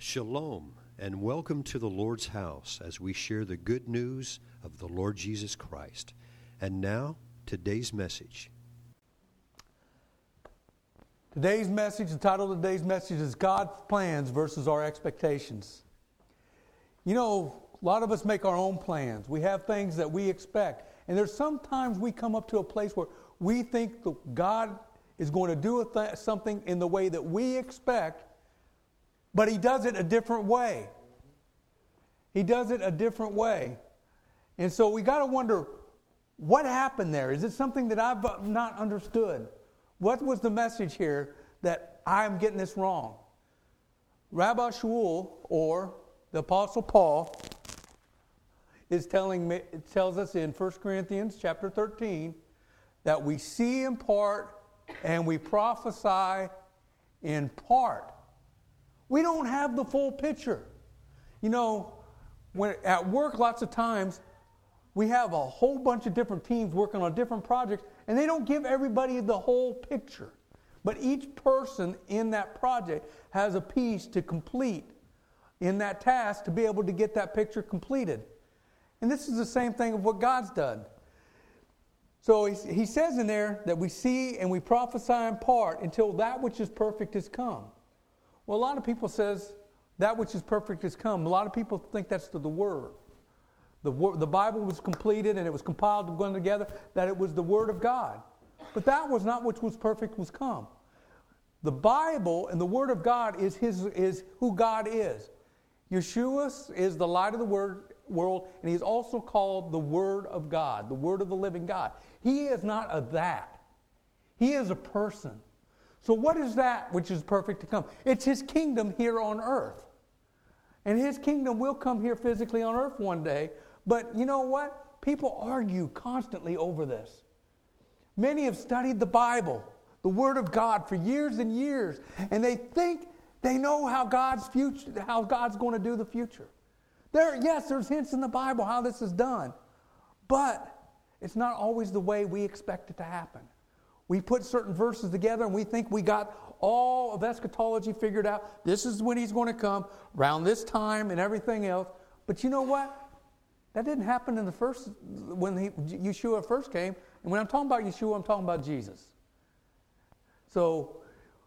Shalom, and welcome to the Lord's house as we share the good news of the Lord Jesus Christ. And now, today's message. The title of today's message is God's Plans versus Our Expectations. You know, a lot of us make our own plans. We have things that we expect. And there's sometimes we come up to a place where we think that God is going to do something in the way that we expect, but He does it a different way. He does it a different way. And so we got to wonder, what happened there? Is it something that I've not understood? What was the message here that I'm getting this wrong? Rabbi Shaul, or the Apostle Paul, tells us in 1 Corinthians chapter 13 that we see in part and we prophesy in part. We don't have the full picture. You know, when at work, lots of times, we have a whole bunch of different teams working on different projects, and they don't give everybody the whole picture. But each person in that project has a piece to complete in that task to be able to get that picture completed. And this is the same thing of what God's done. So he says in there that we see and we prophesy in part until that which is perfect has come. Well, a lot of people says that which is perfect has come. A lot of people think that's the Word. The Bible was completed and it was compiled and going together, that it was the Word of God. But that was not which was perfect was come. The Bible and the Word of God is who God is. Yeshua is the light of the world, and He's also called the Word of God, the Word of the living God. He is not a that. He is a person. So what is that which is perfect to come? It's His kingdom here on earth. And His kingdom will come here physically on earth one day. But you know what? People argue constantly over this. Many have studied the Bible, the Word of God, for years and years. And they think they know how God's going to do the future. There's hints in the Bible how this is done. But it's not always the way we expect it to happen. We put certain verses together and we think we got all of eschatology figured out. This is when He's going to come, around this time and everything else. But you know what? That didn't happen when Yeshua first came. And when I'm talking about Yeshua, I'm talking about Jesus. So,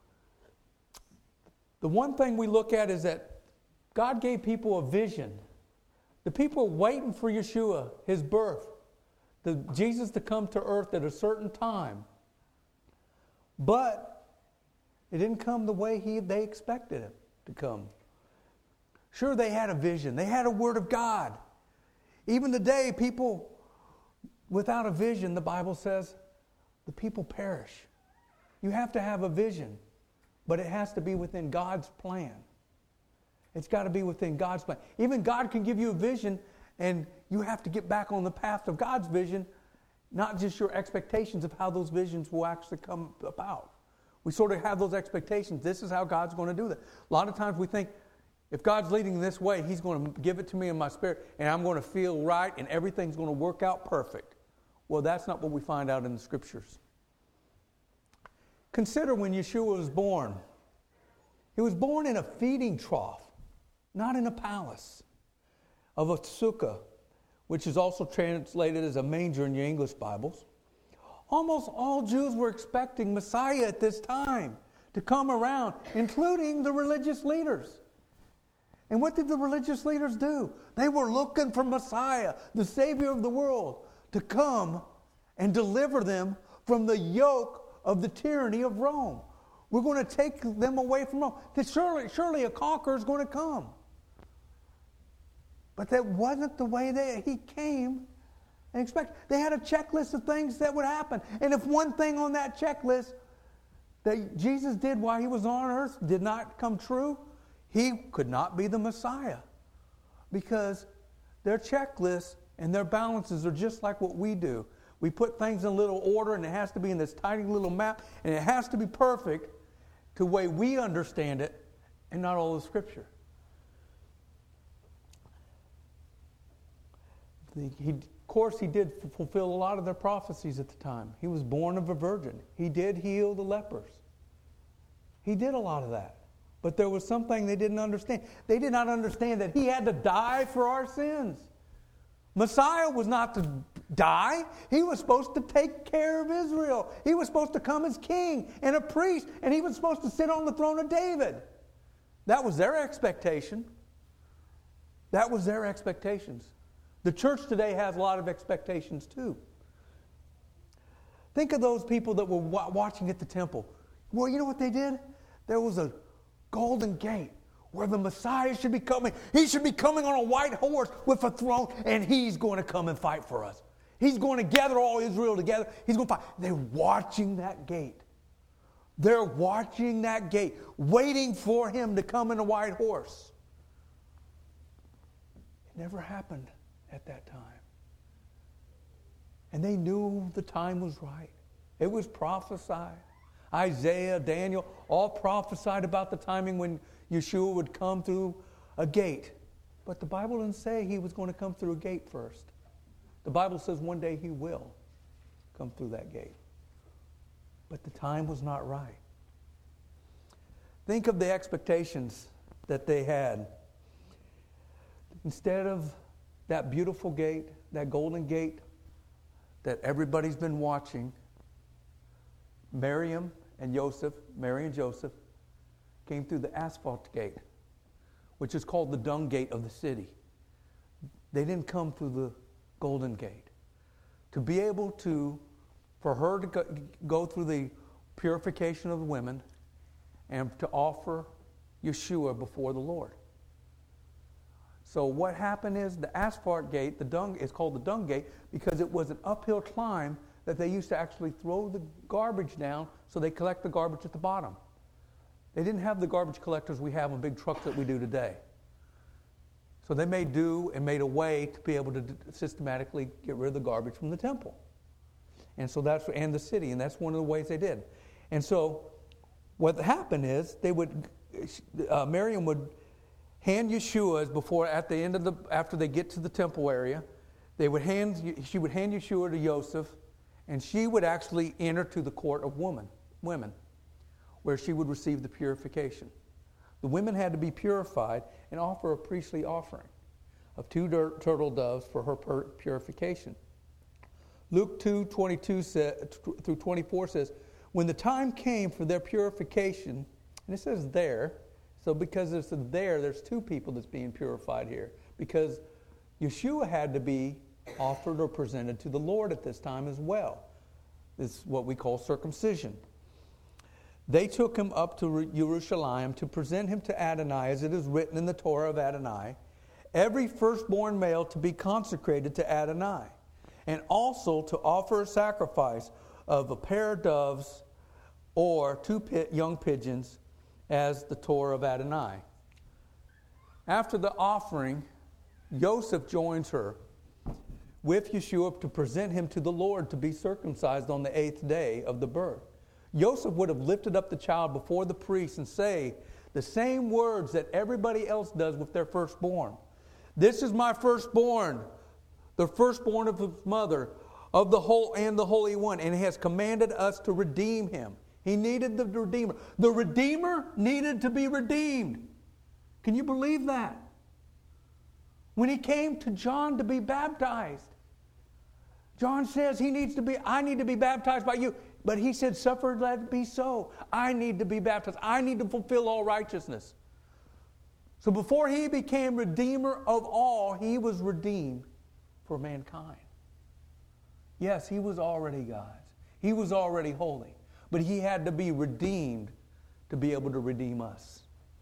the one thing we look at is that God gave people a vision. The people were waiting for Yeshua, His birth, Jesus to come to earth at a certain time. But it didn't come the way they expected it to come. Sure, they had a vision. They had a Word of God. Even today, people without a vision, the Bible says, the people perish. You have to have a vision, but it has to be within God's plan. It's got to be within God's plan. Even God can give you a vision, and you have to get back on the path of God's vision, not just your expectations of how those visions will actually come about. We sort of have those expectations. This is how God's going to do that. A lot of times we think, if God's leading this way, He's going to give it to me in my spirit, and I'm going to feel right, and everything's going to work out perfect. Well, that's not what we find out in the Scriptures. Consider when Yeshua was born. He was born in a feeding trough, not in a palace, of a sukkah, which is also translated as a manger in your English Bibles. Almost all Jews were expecting Messiah at this time to come around, including the religious leaders. And what did the religious leaders do? They were looking for Messiah, the Savior of the world, to come and deliver them from the yoke of the tyranny of Rome. We're going to take them away from Rome. Surely a conqueror is going to come. But that wasn't the way that He came and expected. They had a checklist of things that would happen. And if one thing on that checklist that Jesus did while He was on earth did not come true, He could not be the Messiah. Because their checklists and their balances are just like what we do. We put things in a little order, and it has to be in this tiny little map, and it has to be perfect to the way we understand it, and not all the Scripture. Of course, He did fulfill a lot of their prophecies at the time. He was born of a virgin. He did heal the lepers. He did a lot of that. But there was something they didn't understand. They did not understand that he had to die for our sins. Messiah was not to die. He was supposed to take care of Israel. He was supposed to come as king and a priest, and he was supposed to sit on the throne of David. That was their expectation. That was their expectations. The church today has a lot of expectations too. Think of those people that were watching at the temple. Well, you know what they did? There was a golden gate where the Messiah should be coming. He should be coming on a white horse with a throne, and he's going to come and fight for us. He's going to gather all Israel together. He's going to fight. They're watching that gate. They're watching that gate, waiting for him to come in a white horse. It never happened at that time. And they knew the time was right. It was prophesied. Isaiah, Daniel, all prophesied about the timing when Yeshua would come through a gate. But the Bible didn't say he was going to come through a gate first. The Bible says one day he will come through that gate. But the time was not right. Think of the expectations that they had. Instead of that beautiful gate, that golden gate that everybody's been watching, Mary and Joseph, came through the asphalt gate, which is called the dung gate of the city. They didn't come through the golden gate. To be able to, for her to go through the purification of the women and to offer Yeshua before the Lord. So what happened is the asphalt gate, is called the dung gate because it was an uphill climb that they used to actually throw the garbage down so they collect the garbage at the bottom. They didn't have the garbage collectors we have on big trucks that we do today. So they made a way to be able to systematically get rid of the garbage from the temple. And so and the city, and that's one of the ways they did. And so what happened is Miriam would hand Yeshua after they get to the temple area, she would hand Yeshua to Joseph, and she would actually enter to the court of women, where she would receive the purification. The women had to be purified and offer a priestly offering of 2 turtle doves for her purification. Luke 2:22 through 24 says, when the time came for their purification, and it says there, so because it's there, there's 2 people that's being purified here. Because Yeshua had to be offered or presented to the Lord at this time as well. This is what we call circumcision. They took him up to Jerusalem to present him to Adonai, as it is written in the Torah of Adonai, every firstborn male to be consecrated to Adonai, and also to offer a sacrifice of a pair of doves or 2 young pigeons, as the Torah of Adonai. After the offering, Joseph joins her with Yeshua to present him to the Lord to be circumcised on the 8th day of the birth. Joseph would have lifted up the child before the priest and say the same words that everybody else does with their firstborn. This is my firstborn, the firstborn of his mother, of the whole and the Holy One, and he has commanded us to redeem him. He needed the Redeemer. The Redeemer needed to be redeemed. Can you believe that? When he came to John to be baptized, John says I need to be baptized by you. But he said, suffer, let it be so. I need to be baptized. I need to fulfill all righteousness. So before he became Redeemer of all, he was redeemed for mankind. Yes, he was already God's. He was already holy. But he had to be redeemed to be able to redeem us.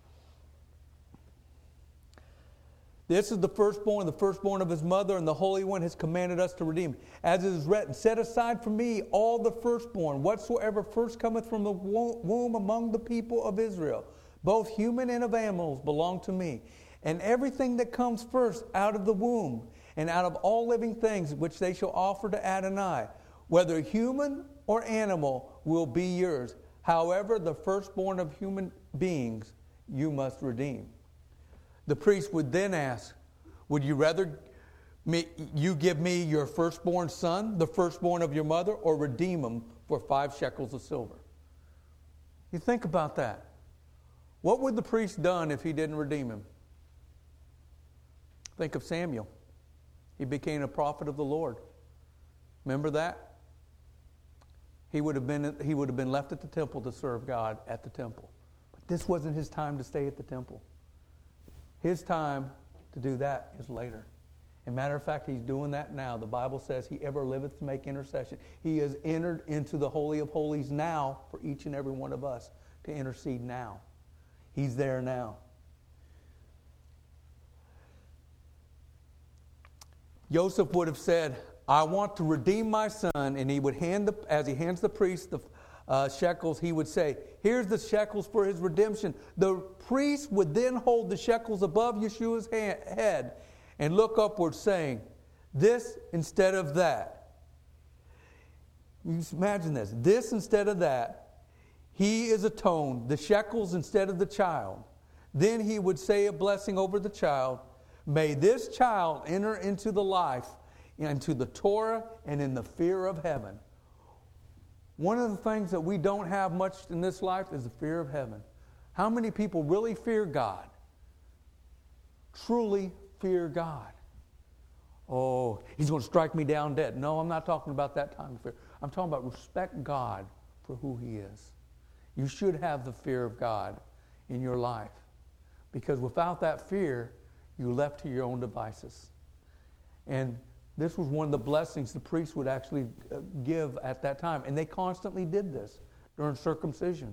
This is the firstborn of his mother, and the Holy One has commanded us to redeem. As it is written, set aside for me all the firstborn, whatsoever first cometh from the womb among the people of Israel. Both human and of animals belong to me. And everything that comes first out of the womb, and out of all living things which they shall offer to Adonai, whether human or animal, will be yours. However, the firstborn of human beings you must redeem. The priest would then ask, would you rather you give me your firstborn son, the firstborn of your mother, or redeem him for 5 shekels of silver? You think about that. What would the priest done if he didn't redeem him? Think of Samuel. He became a prophet of the Lord. Remember that? He would have been left at the temple to serve God at the temple. But this wasn't his time to stay at the temple. His time to do that is later. As a matter of fact, he's doing that now. The Bible says he ever liveth to make intercession. He has entered into the Holy of Holies now for each and every one of us to intercede now. He's there now. Joseph would have said, I want to redeem my son, and he would as he hands the priest the shekels, he would say, here's the shekels for his redemption. The priest would then hold the shekels above Yeshua's head and look upward, saying, this instead of that. You imagine this. This instead of that. He is atoned. The shekels instead of the child. Then he would say a blessing over the child. May this child enter into the life, into the Torah, and in the fear of heaven. One of the things that we don't have much in this life is the fear of heaven. How many people really fear God? Truly fear God. Oh, he's going to strike me down dead. No, I'm not talking about that kind of fear. I'm talking about respect God for who he is. You should have the fear of God in your life. Because without that fear, you're left to your own devices. And this was one of the blessings the priests would actually give at that time. And they constantly did this during circumcision.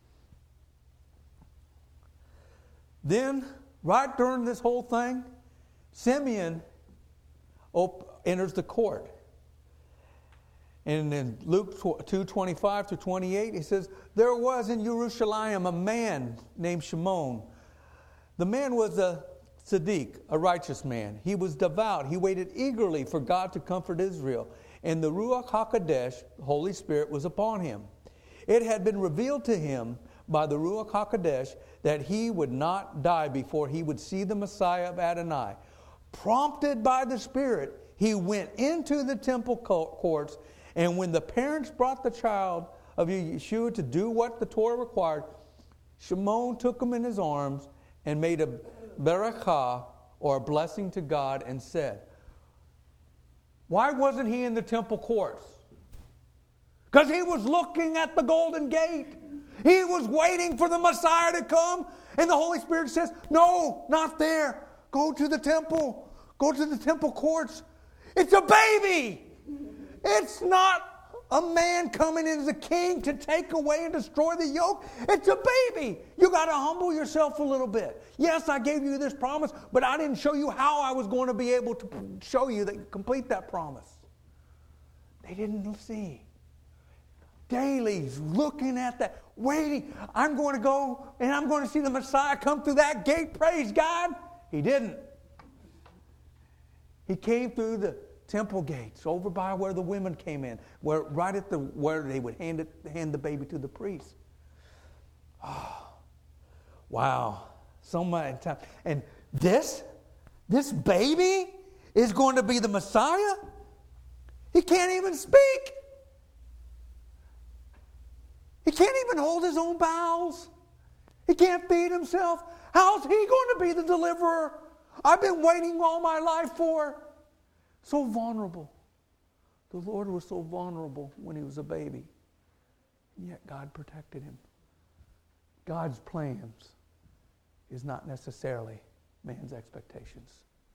Then, right during this whole thing, Simeon enters the court. And in Luke 2:25 to 28, he says, there was in Jerusalem a man named Shimon. The man was a Tzaddik, a righteous man. He was devout. He waited eagerly for God to comfort Israel. And the Ruach HaKodesh, the Holy Spirit, was upon him. It had been revealed to him by the Ruach HaKodesh that he would not die before he would see the Messiah of Adonai. Prompted by the Spirit, he went into the temple courts, and when the parents brought the child of Yeshua to do what the Torah required, Shimon took him in his arms and made a barakah, or a blessing to God, and said, why wasn't he in the temple courts? Because he was looking at the golden gate. He was waiting for the Messiah to come, and the Holy Spirit says, no, not there. Go to the temple. Go to the temple courts. It's a baby. It's not a man coming in as a king to take away and destroy the yoke. It's a baby. You got to humble yourself a little bit. Yes, I gave you this promise, but I didn't show you how I was going to be able to show you that complete that promise. They didn't see. Daily looking at that, waiting. I'm going to go and I'm going to see the Messiah come through that gate. Praise God. He didn't. He came through the temple gates, over by where the women came in, where they would hand the baby to the priest. Oh, wow. So much time. And this baby is going to be the Messiah? He can't even speak. He can't even hold his own bowels. He can't feed himself. How's he going to be the deliverer I've been waiting all my life for? So vulnerable. The Lord was so vulnerable when he was a baby. And yet God protected him. God's plans is not necessarily man's expectations.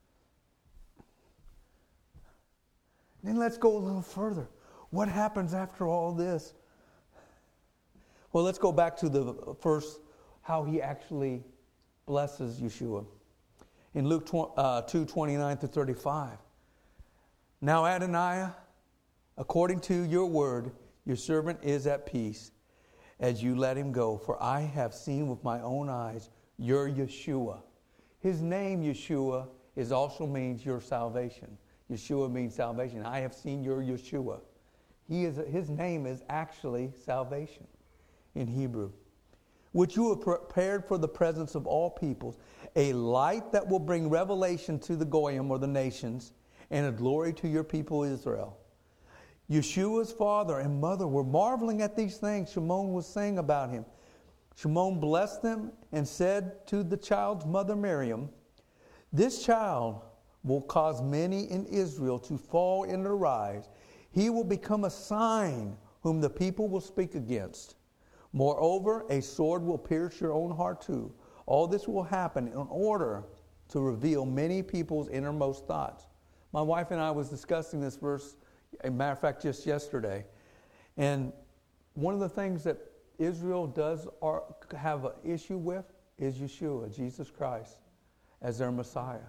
Then let's go a little further. What happens after all this? Well, let's go back to the first, how he actually blesses Yeshua. In Luke 2:29 to 35. Now Adonai, according to your word, your servant is at peace as you let him go. For I have seen with my own eyes your Yeshua. His name, Yeshua, also means your salvation. Yeshua means salvation. I have seen your Yeshua. His name is actually salvation in Hebrew. Which you have prepared for the presence of all peoples, a light that will bring revelation to the Goyim, or the nations, and a glory to your people Israel. Yeshua's father and mother were marveling at these things Shimon was saying about him. Shimon blessed them and said to the child's mother Miriam, "This child will cause many in Israel to fall and to rise. He will become a sign whom the people will speak against. Moreover, a sword will pierce your own heart too. All this will happen in order to reveal many people's innermost thoughts." My wife and I was discussing this verse, as a matter of fact, just yesterday. And one of the things that Israel does have an issue with is Yeshua, Jesus Christ, as their Messiah.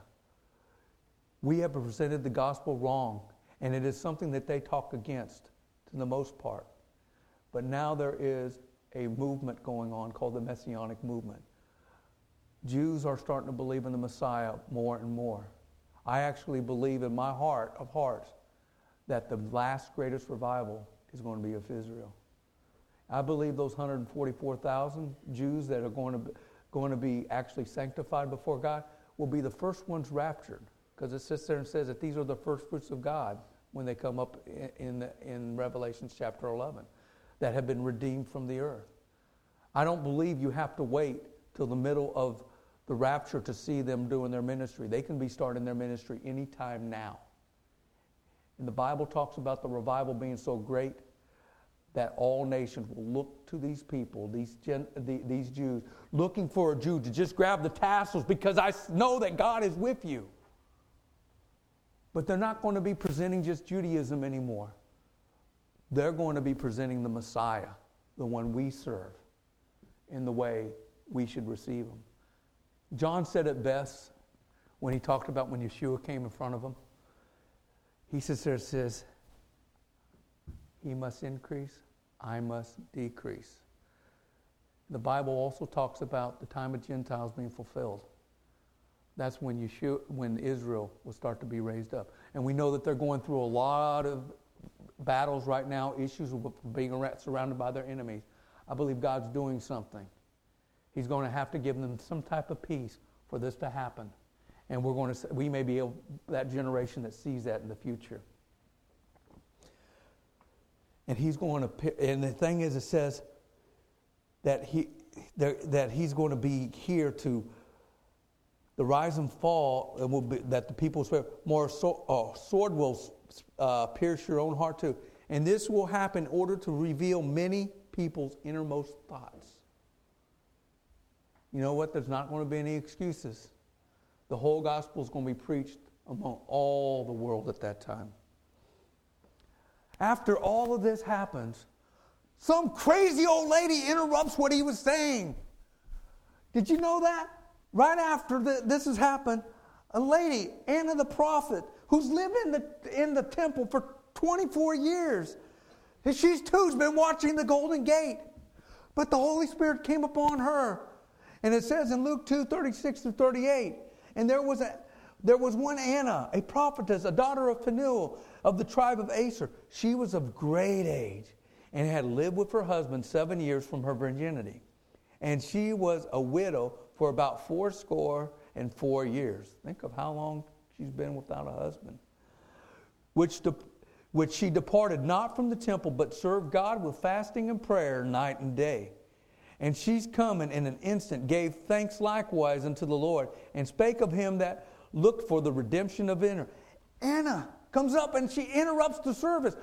We have presented the gospel wrong, and it is something that they talk against to the most part. But now there is a movement going on called the Messianic movement. Jews are starting to believe in the Messiah more and more. I actually believe in my heart of hearts that the last greatest revival is going to be of Israel. I believe those 144,000 Jews that are going to be actually sanctified before God will be the first ones raptured, because it sits there and says that these are the first fruits of God when they come up in Revelation chapter 11, that have been redeemed from the earth. I don't believe you have to wait till the middle of the rapture to see them doing their ministry. They can be starting their ministry anytime now. And the Bible talks about the revival being so great that all nations will look to these people, these Jews, looking for a Jew to just grab the tassels because I know that God is with you. But they're not going to be presenting just Judaism anymore. They're going to be presenting the Messiah, the one we serve, in the way we should receive him. John said it best when he talked about when Yeshua came in front of him. He says, "He must increase, I must decrease." The Bible also talks about the time of Gentiles being fulfilled. That's when Israel will start to be raised up. And we know that they're going through a lot of battles right now, issues with being surrounded by their enemies. I believe God's doing something. He's going to have to give them some type of peace for this to happen. And we may be that generation that sees that in the future. And and the thing is, it says that he's going to be here to the rise and fall, and will be that the people swear more sword will pierce your own heart too. And this will happen in order to reveal many people's innermost thoughts. You know what? There's not going to be any excuses. The whole gospel is going to be preached among all the world at that time. After all of this happens, some crazy old lady interrupts what he was saying. Did you know that? Right after this has happened, a lady, Anna the prophet, who's lived in the temple for 24 years, and she's been watching the Golden Gate. But the Holy Spirit came upon her. And it says in Luke 2:36-38, and there was one Anna, a prophetess, a daughter of Phanuel of the tribe of Aser. She was of great age and had lived with her husband 7 years from her virginity. And she was a widow for about 84 years. Think of how long she's been without a husband. Which she departed not from the temple, but served God with fasting and prayer night and day. And she's come and in an instant gave thanks likewise unto the Lord, and spake of him that looked for the redemption of Israel. Anna comes up and she interrupts the service.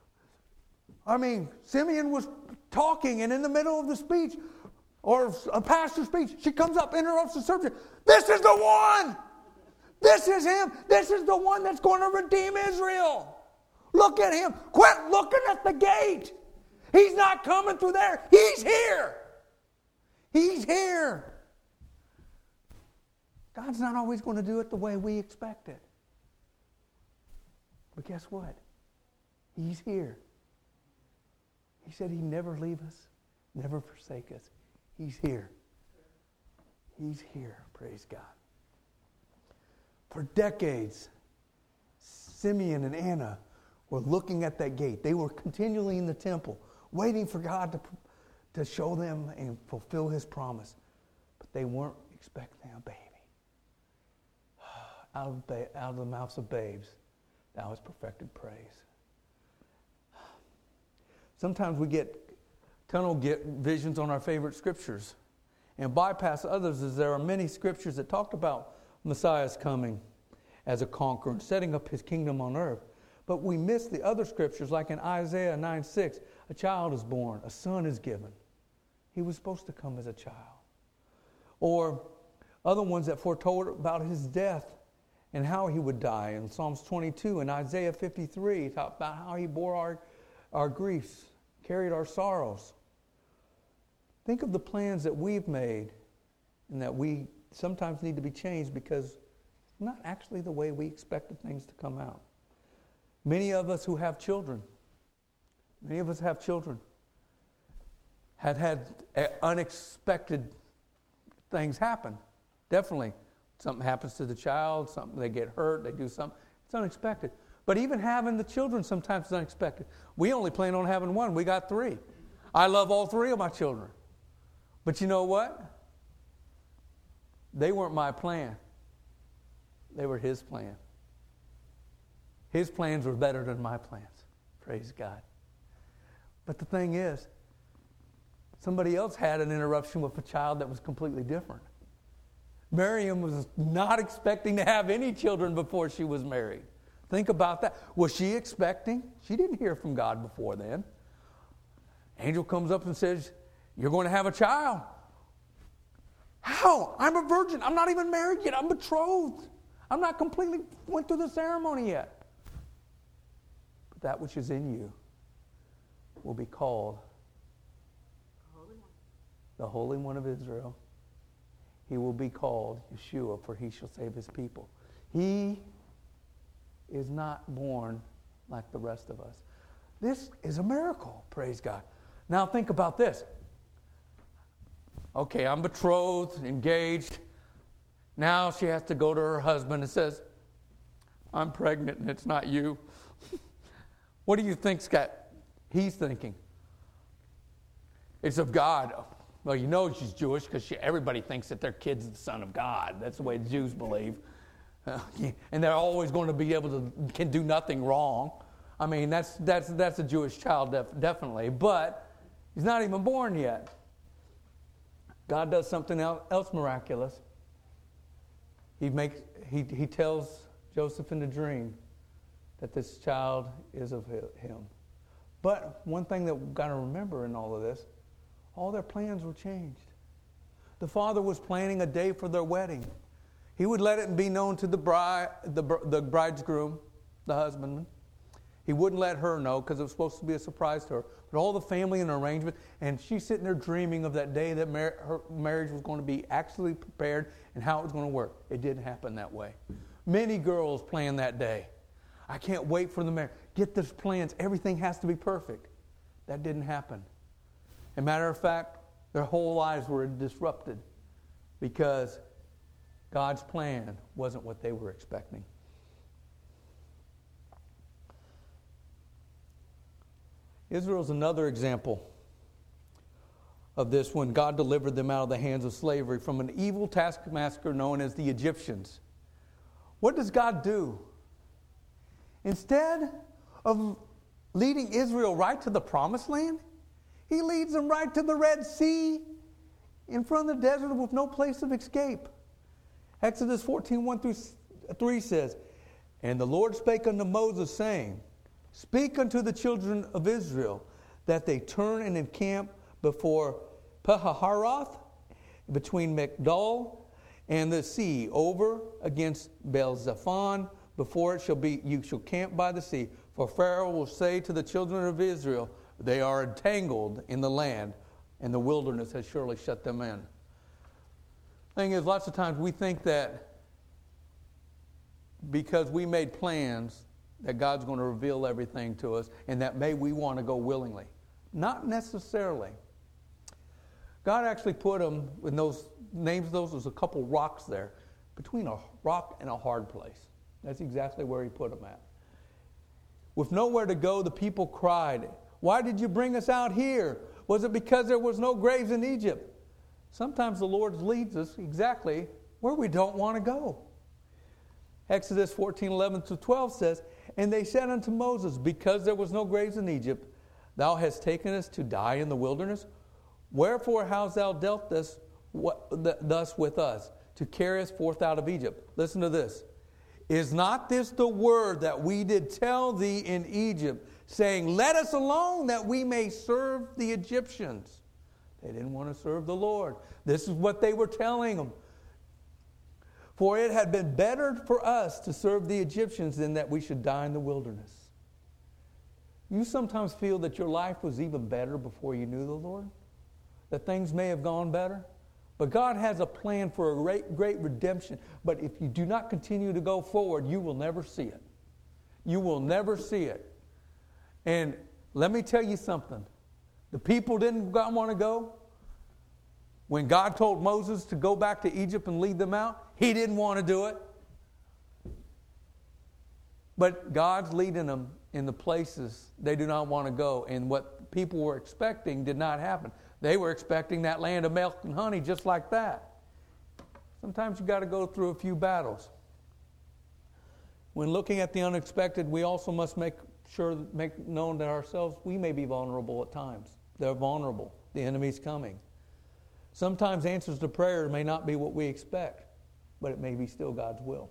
Simeon was talking, and in the middle of the speech, or a pastor's speech, she comes up, interrupts the service. This is the one! This is him! This is the one that's going to redeem Israel! Look at him! Quit looking at the gate! He's not coming through there! He's here! He's here! God's not always going to do it the way we expect it. But guess what? He's here. He said he'd never leave us, never forsake us. He's here. He's here. Praise God. For decades, Simeon and Anna were looking at that gate. They were continually in the temple, waiting for God to show them and fulfill his promise. But they weren't expecting a baby. Out of the mouths of babes, thou hast perfected praise. Sometimes we get tunnel visions on our favorite scriptures and bypass others, as there are many scriptures that talked about Messiah's coming as a conqueror and setting up his kingdom on earth. But we miss the other scriptures, like in Isaiah 9:6, a child is born, a son is given. He was supposed to come as a child. Or other ones that foretold about his death and how he would die. In Psalms 22 and Isaiah 53, talk about how he bore our griefs, carried our sorrows. Think of the plans that we've made and that we sometimes need to be changed because it's not actually the way we expected things to come out. Many of us who have children, had unexpected things happen. Definitely. Something happens to the child, they get hurt, they do something. It's unexpected. But even having the children sometimes is unexpected. We only plan on having one. We got 3. I love all 3 of my children. But you know what? They weren't my plan. They were his plan. His plans were better than my plans. Praise God. But the thing is, somebody else had an interruption with a child that was completely different. Miriam was not expecting to have any children before she was married. Think about that. Was she expecting? She didn't hear from God before then. Angel comes up and says, "You're going to have a child." How? I'm a virgin. I'm not even married yet. I'm betrothed. I'm not completely went through the ceremony yet. But that which is in you will be called the Holy One of Israel. He will be called Yeshua, for he shall save his people. He is not born like the rest of us. This is a miracle, praise God. Now think about this. Okay, I'm betrothed, engaged. Now she has to go to her husband and says, "I'm pregnant and it's not you." What do you think, Scott? He's thinking? It's of God. Well, you know she's Jewish because everybody thinks that their kid's the son of God. That's the way the Jews believe. And they're always going to be able to can do nothing wrong. I mean, that's a Jewish child, definitely. But he's not even born yet. God does something else miraculous. He tells Joseph in the dream that this child is of him. But one thing that we've got to remember in all of this, all their plans were changed. The father was planning a day for their wedding. He would let it be known to the bridegroom, the husbandman. He wouldn't let her know because it was supposed to be a surprise to her. But all the family and arrangement, and she's sitting there dreaming of that day that her marriage was going to be actually prepared and how it was going to work. It didn't happen that way. Many girls plan that day. I can't wait for the marriage. Get the plans. Everything has to be perfect. That didn't happen. As a matter of fact, their whole lives were disrupted because God's plan wasn't what they were expecting. Israel's another example of this when God delivered them out of the hands of slavery from an evil taskmaster known as the Egyptians. What does God do? Instead of leading Israel right to the promised land, he leads them right to the Red Sea in front of the desert with no place of escape. Exodus 14:1-3 says, "And the Lord spake unto Moses, saying, Speak unto the children of Israel, that they turn and encamp before Pihahiroth, between Migdol and the sea, over against Baal-zephon. Before it shall be, you shall camp by the sea. For Pharaoh will say to the children of Israel, They are entangled in the land, and the wilderness has surely shut them in." Thing is, lots of times we think that because we made plans that God's going to reveal everything to us, and that we want to go willingly. Not necessarily. God actually put them in those names. Those was a couple rocks there, between a rock and a hard place. That's exactly where he put them at. With nowhere to go, the people cried, "Why did you bring us out here? Was it because there was no graves in Egypt?" Sometimes the Lord leads us exactly where we don't want to go. Exodus 14:11-12 says, "And they said unto Moses, Because there was no graves in Egypt, Thou hast taken us to die in the wilderness. Wherefore hast thou dealt thus with us, to carry us forth out of Egypt? Listen to this. Is not this the word that we did tell thee in Egypt, saying, Let us alone, that we may serve the Egyptians? They didn't want to serve the Lord. This is what they were telling them. For it had been better for us to serve the Egyptians than that we should die in the wilderness. You sometimes feel that your life was even better before you knew the Lord? That things may have gone better? But God has a plan for a great redemption. But if you do not continue to go forward, you will never see it. You will never see it. And let me tell you something. The people didn't want to go. When God told Moses to go back to Egypt and lead them out, he didn't want to do it. But God's leading them in the places they do not want to go. And what people were expecting did not happen. They were expecting that land of milk and honey just like that. Sometimes you got to go through a few battles. When looking at the unexpected, we also must make known to ourselves we may be vulnerable at times. They're vulnerable. The enemy's coming. Sometimes answers to prayer may not be what we expect, but it may be still God's will.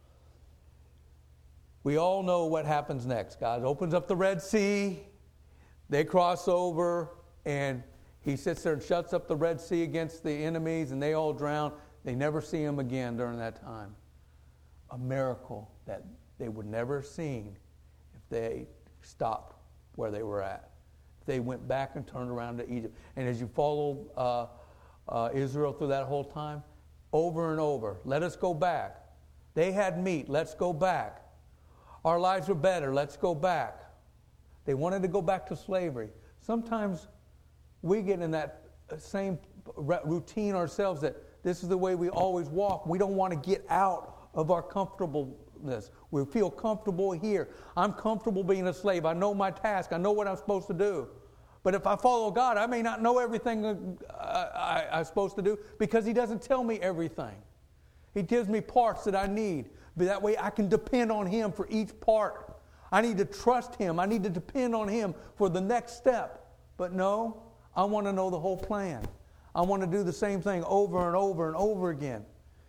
We all know what happens next. God opens up the Red Sea. They cross over, and he sits there and shuts up the Red Sea against the enemies, and they all drown. They never see him again during that time. A miracle that they would never have seen if they stopped where they were at. If they went back and turned around to Egypt. And as you follow Israel through that whole time, over and over, let us go back. They had meat, let's go back. Our lives were better, let's go back. They wanted to go back to slavery. Sometimes we get in that same routine ourselves that this is the way we always walk. We don't want to get out of our comfortableness. We feel comfortable here. I'm comfortable being a slave. I know my task. I know what I'm supposed to do. But if I follow God, I may not know everything I'm supposed to do because he doesn't tell me everything. He gives me parts that I need. But that way I can depend on him for each part. I need to trust him. I need to depend on him for the next step. But no, I want to know the whole plan. I want to do the same thing over and over and over again.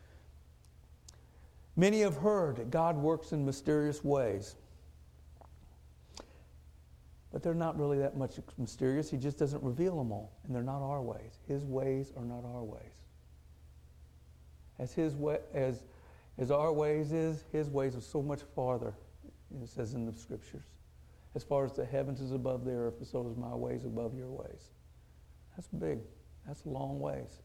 Many have heard that God works in mysterious ways. But they're not really that much mysterious. He just doesn't reveal them all. And they're not our ways. His ways are not our ways. As our ways is, his ways are so much farther, it says in the scriptures. As far as the heavens is above the earth, so is my ways above your ways. That's big. That's a long ways.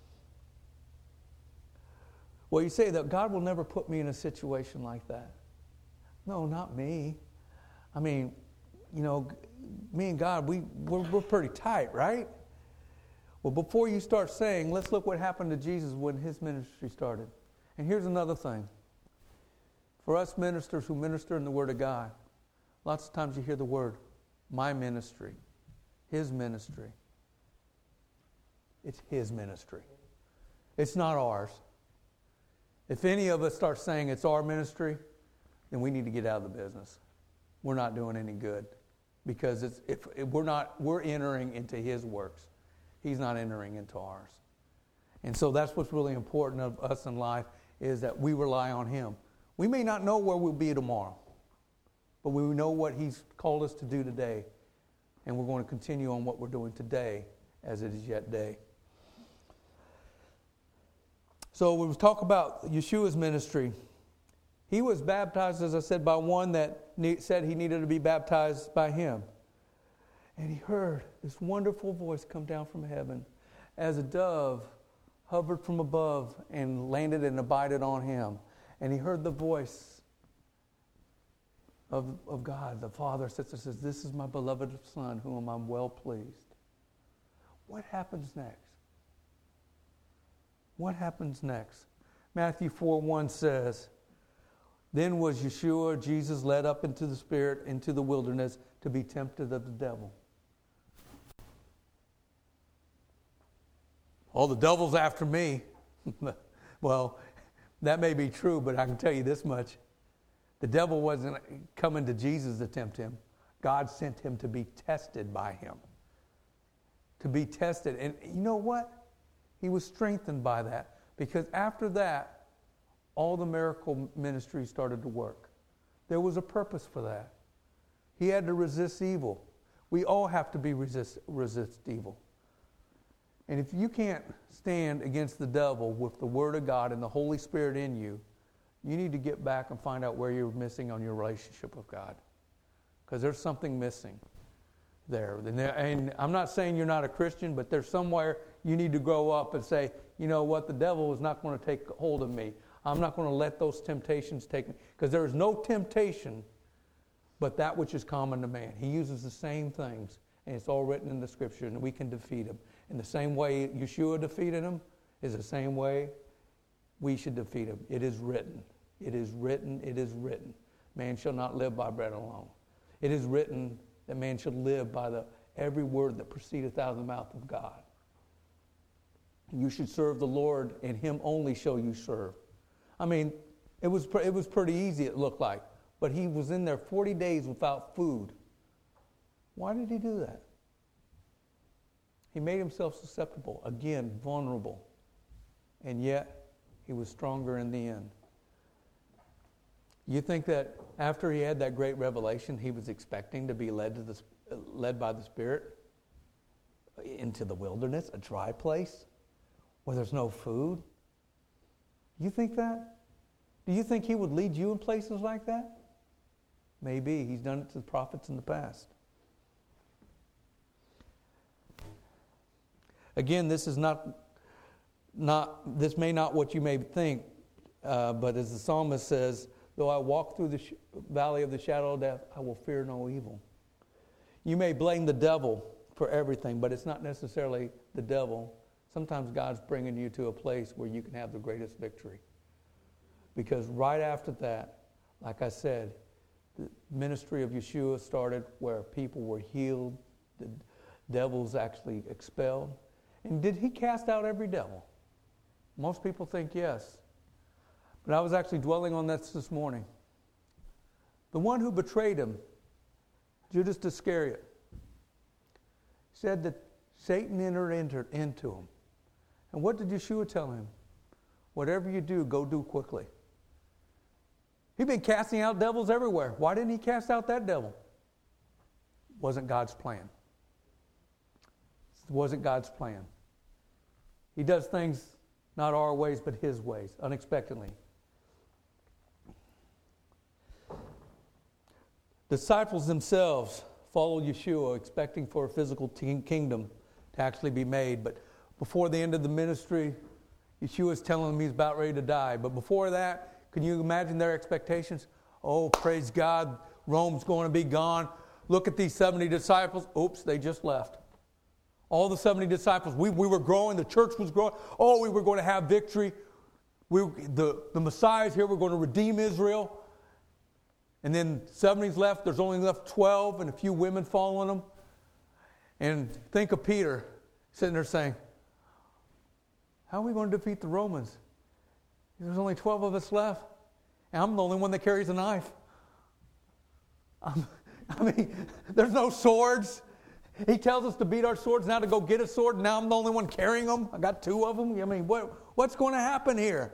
Well, you say that God will never put me in a situation like that. No, not me. I mean, you know, me and God, we're pretty tight, right? Well, before you start saying, let's look what happened to Jesus when his ministry started. And here's another thing. For us ministers who minister in the Word of God, lots of times you hear the word, my ministry, his ministry. It's his ministry. It's not ours. If any of us start saying it's our ministry, then we need to get out of the business. We're not doing any good. Because if we're entering into his works. He's not entering into ours. And so that's what's really important of us in life is that we rely on him. We may not know where we'll be tomorrow, but we know what he's called us to do today. And we're going to continue on what we're doing today as it is yet day. So when we talk about Yeshua's ministry, he was baptized, as I said, by one that said he needed to be baptized by him. And he heard this wonderful voice come down from heaven as a dove hovered from above and landed and abided on him. And he heard the voice of God, the Father, says, this is my beloved Son, whom I'm well pleased. What happens next? What happens next? Matthew 4:1 says, then was Yeshua, Jesus, led up into the Spirit, into the wilderness, to be tempted of the devil. Oh, the devil's after me. Well, that may be true, but I can tell you this much. The devil wasn't coming to Jesus to tempt him. God sent him to be tested by him. To be tested. And you know what? He was strengthened by that. Because after that, all the miracle ministry started to work. There was a purpose for that. He had to resist evil. We all have to resist evil. And if you can't stand against the devil with the Word of God and the Holy Spirit in you, you need to get back and find out where you're missing on your relationship with God. Because there's something missing there. And I'm not saying you're not a Christian, but there's somewhere you need to grow up and say, you know what, the devil is not going to take hold of me. I'm not going to let those temptations take me. Because there is no temptation but that which is common to man. He uses the same things, and it's all written in the Scripture, and we can defeat him. In the same way Yeshua defeated him is the same way we should defeat him. It is written. It is written. It is written. Man shall not live by bread alone. It is written that man should live by every word that proceedeth out of the mouth of God. You should serve the Lord, and him only shall you serve. I mean, it was pretty easy, it looked like. But he was in there 40 days without food. Why did he do that? He made himself susceptible, again, vulnerable. And yet, he was stronger in the end. You think that after he had that great revelation, he was expecting to be led by the Spirit into the wilderness, a dry place, where there's no food? You think that? Do you think he would lead you in places like that? Maybe. He's done it to the prophets in the past. Again, this is this may not what you may think, but as the psalmist says, though I walk through the valley of the shadow of death, I will fear no evil. You may blame the devil for everything, but it's not necessarily the devil. Sometimes God's bringing you to a place where you can have the greatest victory. Because right after that, like I said, the ministry of Yeshua started where people were healed, the devils actually expelled. And did he cast out every devil? Most people think yes. But I was actually dwelling on this morning. The one who betrayed him, Judas Iscariot, said that Satan entered into him. And what did Yeshua tell him? Whatever you do, go do quickly. He'd been casting out devils everywhere. Why didn't he cast out that devil? It wasn't God's plan. It wasn't God's plan. He does things not our ways, but his ways, unexpectedly. Disciples themselves followed Yeshua, expecting for a physical kingdom to actually be made. But before the end of the ministry, Yeshua is telling them he's about ready to die. But before that, can you imagine their expectations? Oh, praise God, Rome's going to be gone. Look at these 70 disciples. Oops, they just left. All the 70 disciples, we were growing, the church was growing. Oh, we were going to have victory. The Messiah's here, we're going to redeem Israel. And then 70's left, there's only left 12 and a few women following them. And think of Peter sitting there saying, how are we going to defeat the Romans? There's only 12 of us left. And I'm the only one that carries a knife. I mean, there's no swords. He tells us to beat our swords, now to go get a sword. Now I'm the only one carrying them. I got 2 of them. I mean, what's going to happen here?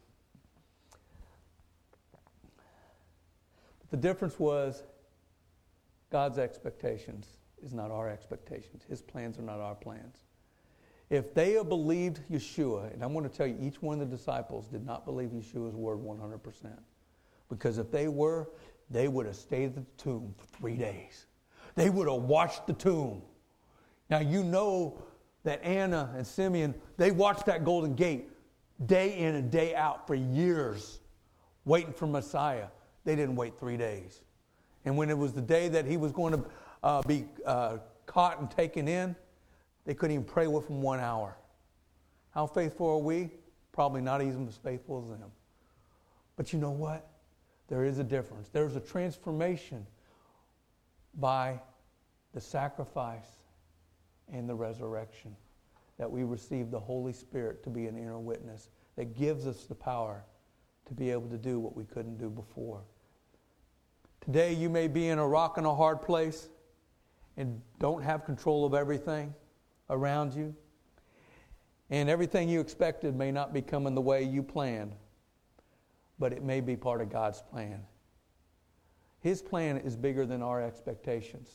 But the difference was God's expectations is not our expectations. His plans are not our plans. If they had believed Yeshua, and I'm going to tell you, each one of the disciples did not believe Yeshua's word 100%. Because if they were, they would have stayed at the tomb for 3 days. They would have watched the tomb. Now you know that Anna and Simeon, they watched that golden gate day in and day out for years, waiting for Messiah. They didn't wait 3 days. And when it was the day that he was going to be caught and taken in, they couldn't even pray with him 1 hour. How faithful are we? Probably not even as faithful as them. But you know what? There is a difference. There's a transformation by the sacrifice and the resurrection that we receive the Holy Spirit to be an inner witness that gives us the power to be able to do what we couldn't do before. Today you may be in a rock and a hard place and don't have control of everything around you. And everything you expected may not be coming the way you planned, but it may be part of God's plan. His plan is bigger than our expectations.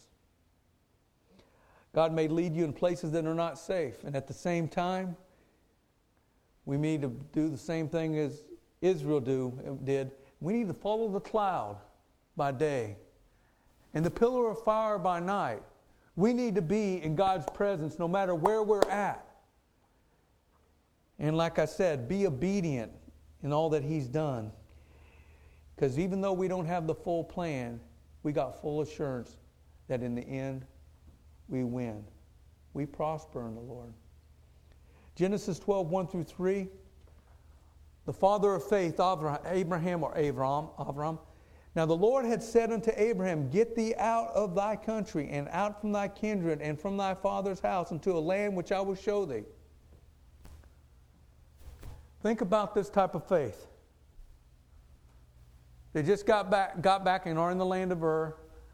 God may lead you in places that are not safe, and at the same time, we need to do the same thing as Israel did. We need to follow the cloud by day and the pillar of fire by night. We need to be in God's presence no matter where we're at. And like I said, be obedient in all that He's done. Because even though we don't have the full plan, we got full assurance that in the end, we win. We prosper in the Lord. Genesis 12, 1 through 3. The father of faith, Abraham or Avram. Now the Lord had said unto Abraham, Get thee out of thy country, and out from thy kindred, and from thy father's house, into a land which I will show thee. Think about this type of faith. They just got back and are in the land of Ur.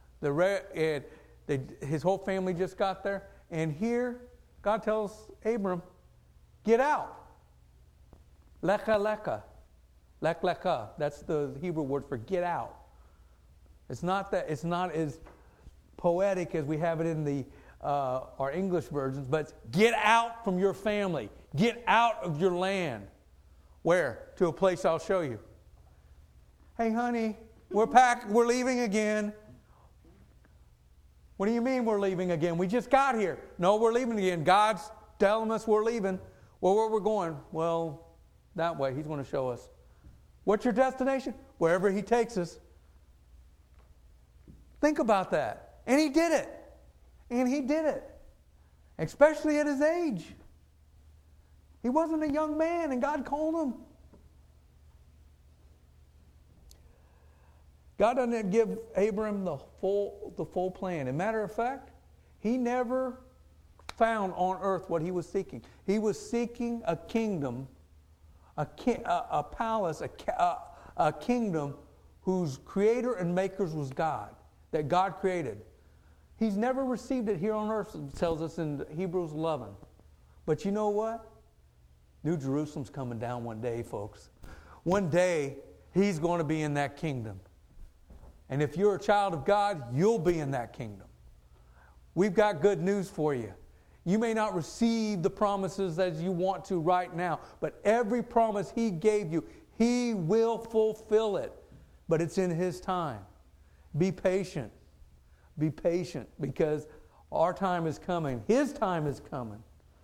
His whole family just got there. And here, God tells Abram, get out. Lecha lecha. Lech lecha. That's the Hebrew word for get out. It's not as poetic as we have it in our English versions, but get out from your family. Get out of your land. Where? To a place I'll show you. Hey, honey, we're leaving again. What do you mean we're leaving again? We just got here. No, we're leaving again. God's telling us we're leaving. Well, where we're going? Well, that way. He's going to show us. What's your destination? Wherever He takes us. Think about that. And He did it. And He did it. Especially at His age. He wasn't a young man, and God called him. God doesn't give Abram the full plan. As a matter of fact, he never found on earth what he was seeking. He was seeking a kingdom, a palace, a kingdom whose creator and makers was God, that God created. He's never received it here on earth, it tells us in Hebrews 11. But you know what? New Jerusalem's coming down one day, folks. One day, He's going to be in that kingdom. And if you're a child of God, you'll be in that kingdom. We've got good news for you. You may not receive the promises as you want to right now, but every promise He gave you, He will fulfill it. But it's in His time. Be patient. Be patient, because our time is coming. His time is coming.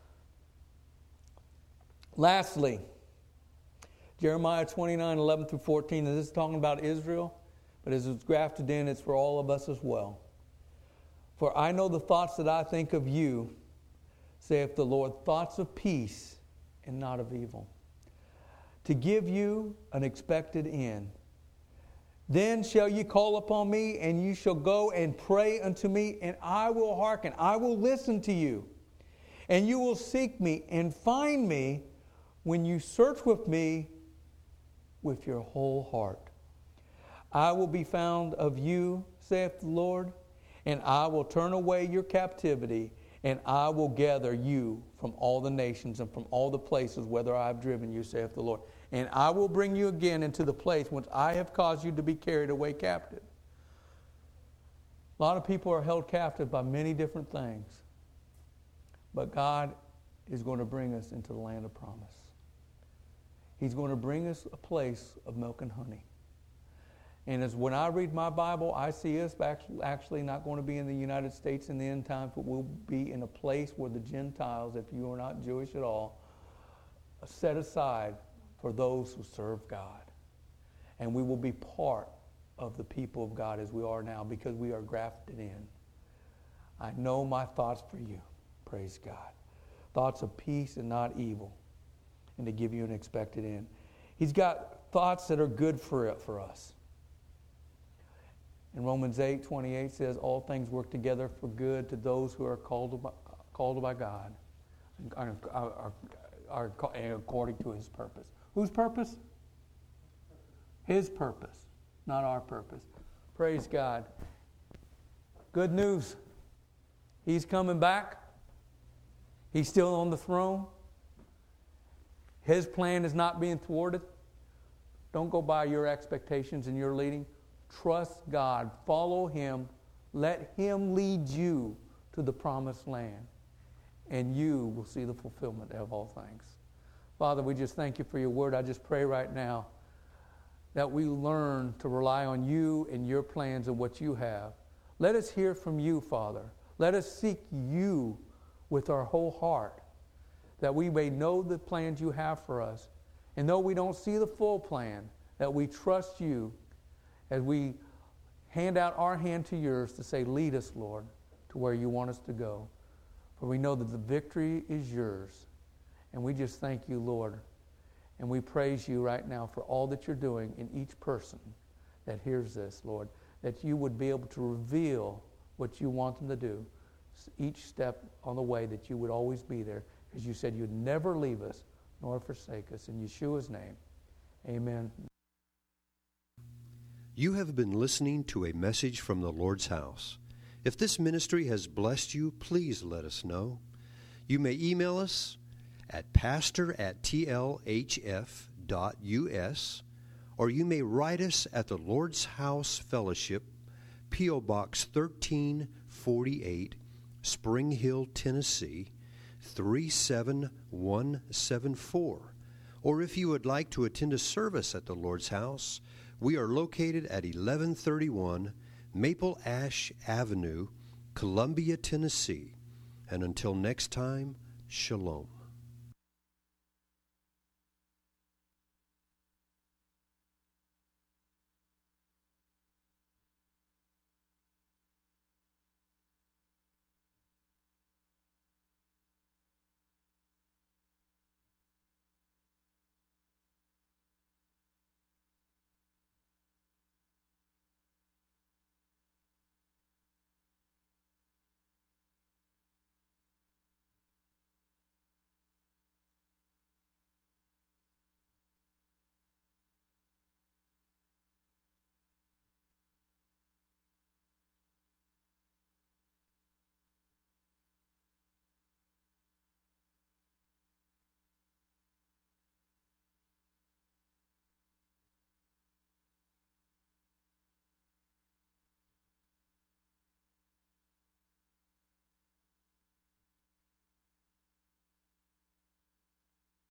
Lastly, Jeremiah 29, 11 through 14. And this is talking about Israel, but as it's grafted in, it's for all of us as well. For I know the thoughts that I think of you, saith the Lord, thoughts of peace and not of evil, to give you an expected end. Then shall ye call upon me, and you shall go and pray unto me, and I will hearken. I will listen to you. And you will seek me and find me when you search with me with your whole heart. I will be found of you, saith the Lord, and I will turn away your captivity, and I will gather you from all the nations and from all the places whither I have driven you, saith the Lord. And I will bring you again into the place whence I have caused you to be carried away captive. A lot of people are held captive by many different things. But God is going to bring us into the land of promise. He's going to bring us a place of milk and honey. And as when I read my Bible, I see us actually not going to be in the United States in the end times, but we'll be in a place where the Gentiles, if you are not Jewish at all, are set aside for those who serve God. And we will be part of the people of God as we are now, because we are grafted in. I know my thoughts for you, praise God. Thoughts of peace and not evil, and to give you an expected end. He's got thoughts that are good for us. In Romans 8:28 says, all things work together for good to those who are called by God, are according to His purpose. Whose purpose? His purpose, not our purpose. Praise God. Good news. He's coming back. He's still on the throne. His plan is not being thwarted. Don't go by your expectations and your leading. Trust God. Follow Him. Let Him lead you to the promised land. And you will see the fulfillment of all things. Father, we just thank you for your word. I just pray right now that we learn to rely on you and your plans and what you have. Let us hear from you, Father. Let us seek you with our whole heart, that we may know the plans you have for us. And though we don't see the full plan, that we trust you as we hand out our hand to yours to say, lead us, Lord, to where you want us to go. For we know that the victory is yours. And we just thank you, Lord. And we praise you right now for all that you're doing in each person that hears this, Lord, that you would be able to reveal what you want them to do each step on the way, that you would always be there, because you said you'd never leave us nor forsake us. In Yeshua's name, amen. You have been listening to a message from the Lord's house. If this ministry has blessed you, please let us know. You may email us at pastor@tlhf.us, or you may write us at the Lord's House Fellowship, P.O. Box 1348, Spring Hill, Tennessee, 37174. Or if you would like to attend a service at the Lord's House, we are located at 1131 Maple Ash Avenue, Columbia, Tennessee. And until next time, shalom.